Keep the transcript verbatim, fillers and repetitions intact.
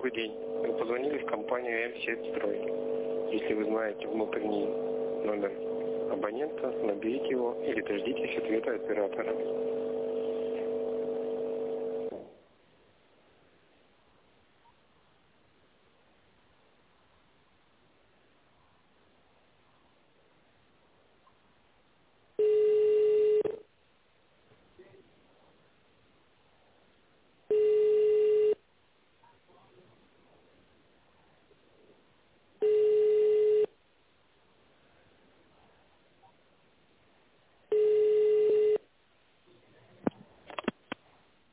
Добрый день. Вы позвонили в компанию М-Сетстрой. Если вы знаете внутренний номер абонента, наберите его или дождитесь ответа оператора.